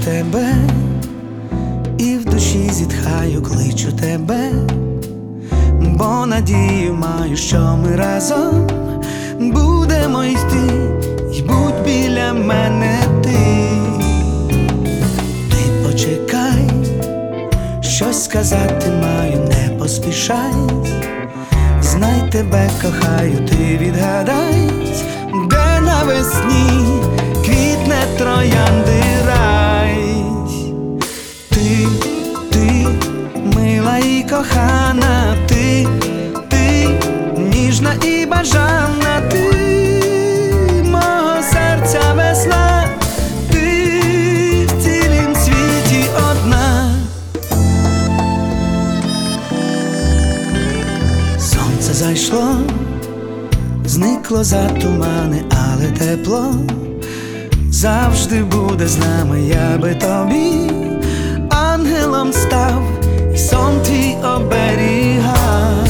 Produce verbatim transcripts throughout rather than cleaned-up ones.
тебе, і в душі зітхаю, кличу тебе, бо надію маю, що ми разом будемо йти, й будь біля мене ти. Ти почекай, щось сказати маю, не поспішай. Знай, тебе кохаю, ти відгадай, де навесні квітне троянди рай. Ти, ти, мила і кохана, ти, ти, ніжна і бажана, ти, мого серця весна, ти в цілім світі одна. Сонце зайшло, зникло за тумани, але тепло завжди буде з нами. Я би тобі ангелом став і сон твій оберігав.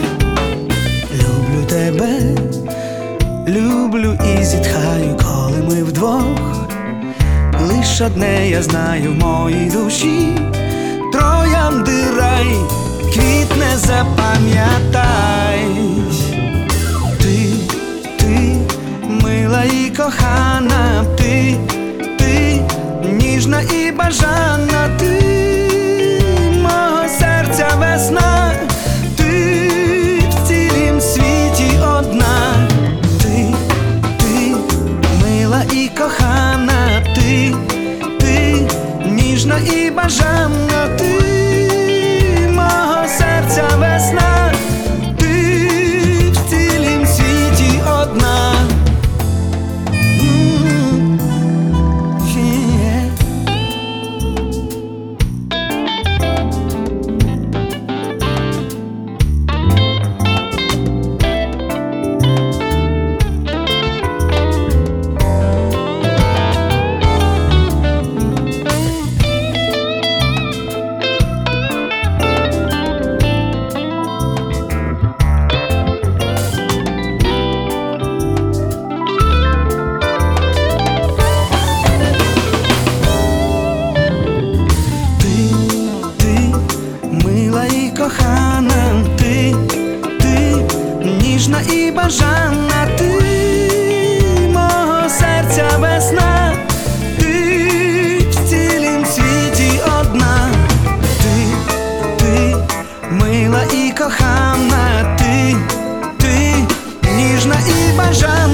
Люблю тебе, люблю і зітхаю, коли ми вдвох. Лиш одне я знаю в моїй душі, троянди рай, квітне, запам'ятай. Ти, ти, мила і кохана, ти, ти, ніжна і бажана, ти, мого серця весна, ти в цілім світі одна. Ти, ти, мила і кохана, ти, ти, ніжна і бажана, ти, мого серця весна, ти в цілім світі одна. Кохана, ти, ти, ніжна і бажана, ти, мого серця весна, ти в цілім світі одна. Ти, ти, мила і кохана, ти, ти, ніжна і бажана.